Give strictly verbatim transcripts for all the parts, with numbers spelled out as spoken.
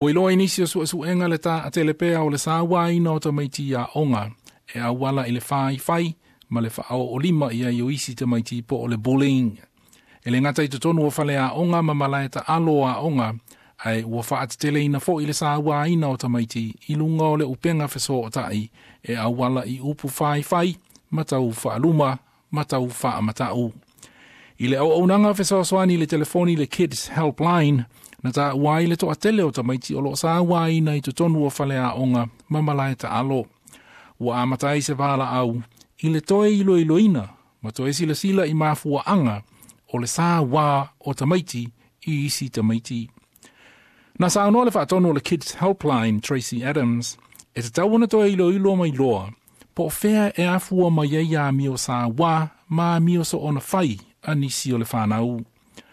O iloa inisio su su enga le ta a telepea o le sawa ina o tamaiti a onga e a wala i le fai fai ma le fao o lima ia i o isi tamaiti po o le bullying. E le ngata i tutonu o fale a onga ma malai ta alo a onga ai ua faa te tele ina fo i le sawa ina o tamaiti i lunga o le upenga feso o tai e a wala i upu fai fai matau faa luma matau faa matau. I le au aunanga feso swani le telefoni le Kids Helpline na ta wai le to atele o tamaiti o lo sa wai na i tutonu o fale a onga mamalai ta alo. Wa amatai se vala au i le toe ilo iloina ma toe sila sila i mafua anga o le sa wa o tamaiti i isi tamaiti. Na sa anō le whaatono o le Kids Helpline Tracy Adams e te tauana toe ilo ilo mai loa po whea e afua mai ei a mio sa wa ma mio so ona whai anisi o le whanau.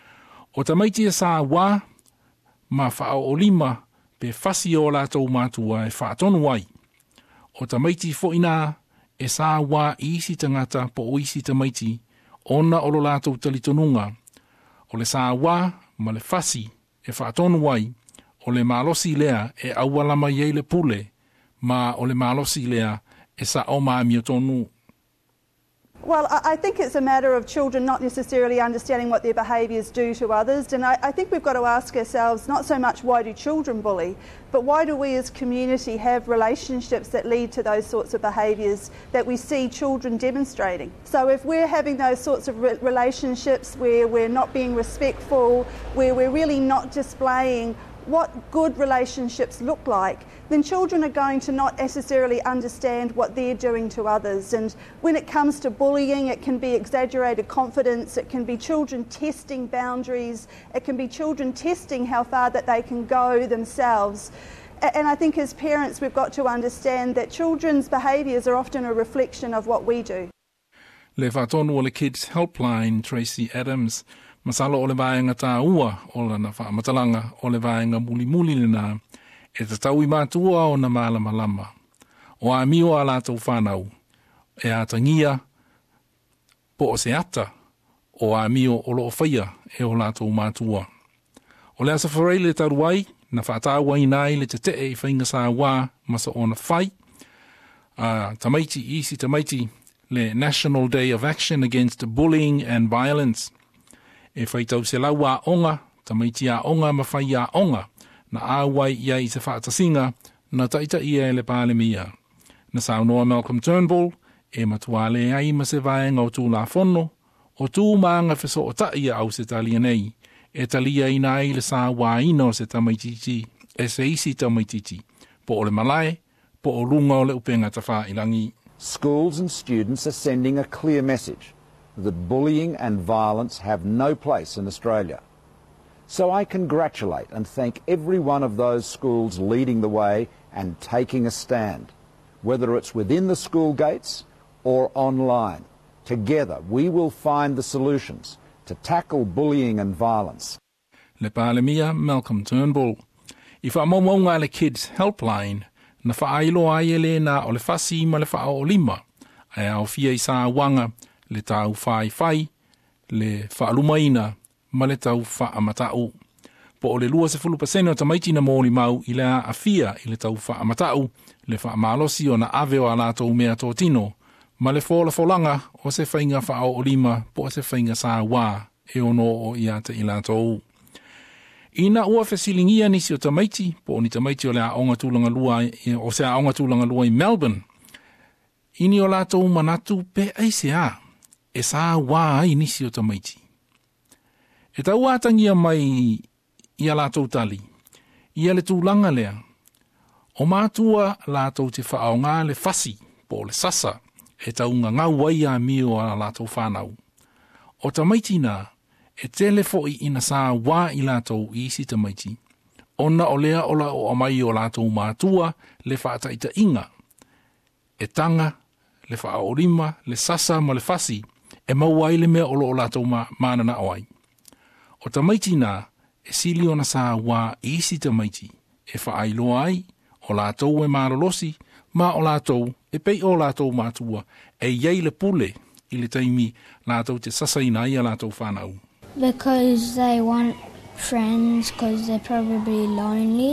O tamaiti e sa wa ma whao o lima pe whasi o la tau mātua e whaatono wai. O tamaiti fo ina e sa wa i isi tangata po o isi tamaiti ona o lo la tau talitonunga. O le sa wa ma le whasi e whaatono wai o le malosi lea e awalama yei le pule ma o le malosi lea e sa o maamio tonu. Well, I think it's a matter of children not necessarily understanding what their behaviours do to others, and I, I think we've got to ask ourselves not so much why do children bully, but why do we as community have relationships that lead to those sorts of behaviours that we see children demonstrating. So if we're having those sorts of re- relationships where we're not being respectful, where we're really not displaying what good relationships look like, then children are going to not necessarily understand what they're doing to others. And when it comes to bullying, it can be exaggerated confidence, it can be children testing boundaries, it can be children testing how far that they can go themselves. And I think as parents we've got to understand that children's behaviours are often a reflection of what we do. Le whaatonu o le Kids Helpline Tracy Adams. Masalo o le vaenga tā ua o lana whaamatalanga o le vaenga muli muli lina e te tau i mātua o na mālama lama. O a mio a lātou whanau e a tangia po o se ata o a mio o loo whaia e o lātou mātua. O le asa wharei le taruai na whaatawa i nai le te te e whainga sā wā masa o na whai. Uh, tamaiti isi tamaiti le National Day of Action Against Bullying and Violence. E whaitau se lau a onga, tamaiti a onga ma whai a onga, na āwai ia i se whaatasinga, na taita ia e le pāle mia. Na saunoa Malcolm Turnbull, e matuale ai ma se vaenga o tū la whono, o tū maanga wheso o taia au se talia nei, e talia ina ai le sā wā ina o se tamaititi, e se isi tamaititi, po o le malai, po o runga o le upenga ta wha ilangi. Schools and students are sending a clear message that bullying and violence have no place in Australia. So I congratulate and thank every one of those schools leading the way and taking a stand, whether it's within the school gates or online. Together we will find the solutions to tackle bullying and violence. Le pāle mia Malcolm Turnbull. I whaamomonga le Kids Helpline, na whaailo ai ele na o le whasi ma le wha o lima, ai au fia i sā wanga, le tau whai whai, le whaalumaina, ma le tau whaamatau. Po o le lua se fulu pasene o tamaiti na mōli mau i lea a fia i le tau whaamatau, le whaamalosi o na ave o a lātou mea tō tino, ma le whola wholanga o se whainga whao o lima po se whainga sā wā e ono o iata i lātou. Ina ua whesilingia nisi o tamaiti, po o ni tamaiti o le a onga tūlanga lua, o se a onga tūlanga lua i Melbourne. Ini o lātou manatu pe aise a. E sā wā ai nisi o tamaiti. E tau ātangia mai i a lātou tali, i a le tūlanga lea. O mātua lātou te whaonga le whasi, po le sasa, e tau ngā ngau ai a mio a lātou whānau. O tamaiti nā, e tele fo'i ina sā wā i lātou i isi tamaiti. Ona o lea ola o amai o lātou mātua le whaataita inga. E tanga, le whaorima, le sasa ma le whasi, e maua ile mea olo o lātou ma, mānana oai. O tamaiti nā, e sili ona sā wā i isi tamaiti, e whaailoa ai, o lātou e mārolosi, ma o lātou, e pei o lātou mātua, e iei le pule, i le taimi lātou te sasaina i a lātou whānau. Because they want friends, because they're probably lonely.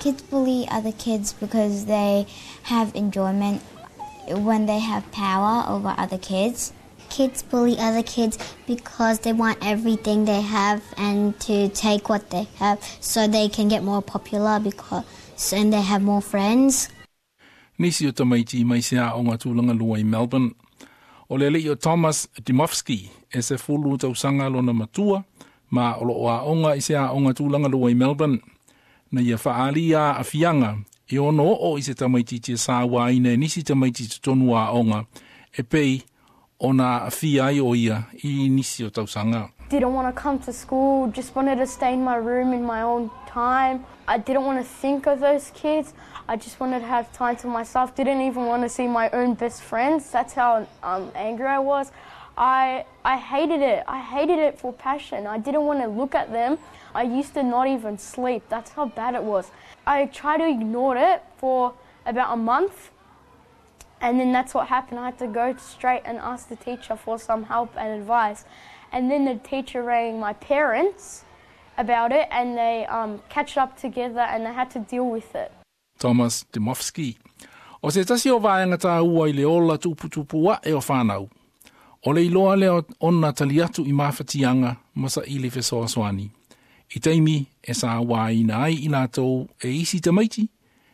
Kids bully other kids because they have enjoyment when they have power over other kids. Kids bully other kids because they want everything they have and to take what they have so they can get more popular because and they have more friends. Nisi o tamaiti mai sea o ngā tūlanga lua i Melbourne. O le lei o Thomas Dimofsky e se fulu tausanga lona matua ma o lo a onga i sea o ngā tūlanga lua i Melbourne. Na ia whaalia a fianga e ono o i se tamaiti tia sāwa ine nisi tamaiti tutonu a onga e pei ona a fiai o ia I nisi o tausanga. Didn't want to come to school, just wanted to stay in my room in my own time. I didn't want to think of those kids. I just wanted to have time to myself. Didn't even want to see my own best friends. That's how um, angry I was. I I hated it. I hated it for passion. I didn't want to look at them. I used to not even sleep. That's how bad it was. I tried to ignore it for about a month. And then that's what happened. I had to go straight and ask the teacher for some help and advice. And then the teacher rang my parents about it and they um, catched up together and they had to deal with it. Thomas Dimofsky. O se tasi o vāenga tā ua I le ola tuputupua e o whānau. O le iloa leo ona taliatu I mawhatianga masa I le whesoaswani. I taimi e sā wāina ai I lātou e isi tamaiti.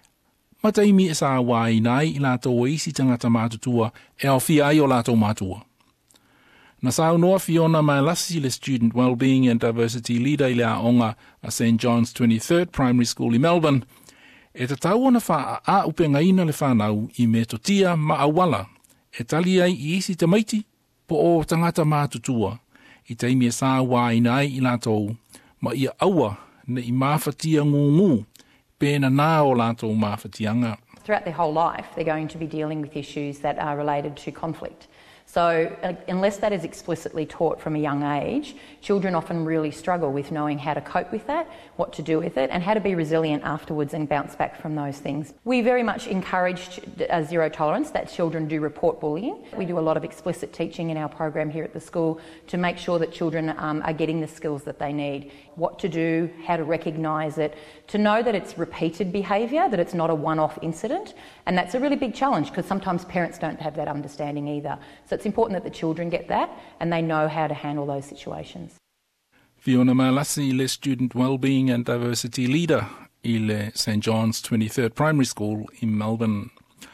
Ma taimi e sā wāina ai I lātou e isi tangata mātutua e au fia ai o lātou mātua. Na saunoa Fiona Mailasi, le Student Wellbeing and Diversity Leader I le aonga a Saint John's twenty-third Primary School I Melbourne, e te tau ona wha a upenga ina le whanau I me totia ma awala, e tali ai I isi tamaiti po o tangata mātutua, I taimi e sā wāina ai I lātou, ma ia aua ne I mawhatia ngungu, pēna nā o lātou mawhatianga. Throughout their whole life, they're going to be dealing with issues that are related to conflict. So uh, unless that is explicitly taught from a young age, children often really struggle with knowing how to cope with that, what to do with it, and how to be resilient afterwards and bounce back from those things. We very much encourage uh, zero tolerance, that children do report bullying. We do a lot of explicit teaching in our program here at the school to make sure that children um, are getting the skills that they need, what to do, how to recognise it, to know that it's repeated behaviour, that it's not a one-off incident, and that's a really big challenge because sometimes parents don't have that understanding either. So it's important that the children get that and they know how to handle those situations. Fiona Mailasi, le Student Wellbeing and Diversity Leader I le Saint John's twenty-third Primary School in Melbourne.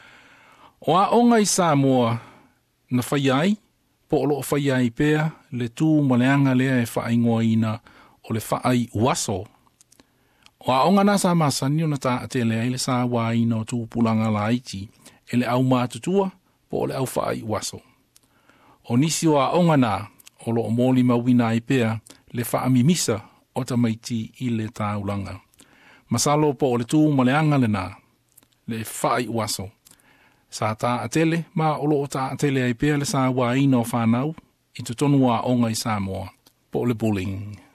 O a onga I Samoa na whaiai, po o loo whaiai pēr, le tū maleanga lea e whaingoa ina o le whaai uaso. O a onga nasa masani o na tā ate lea I le sā wā ina o tū pulanga la iti, e le au mātutua po o le au whaai uaso. O nisi o a onga nā, o loo mōli mawina I pēr, le whaamimisa o tamaiti I le tāulanga. Masalo po o le tū maleanga le nā, le whaai uaso. Sa tā atele, ma o loo tā atele ai pēr le sā wā ina o whanau, I te tonu a onga I Samoa, po o le bullying.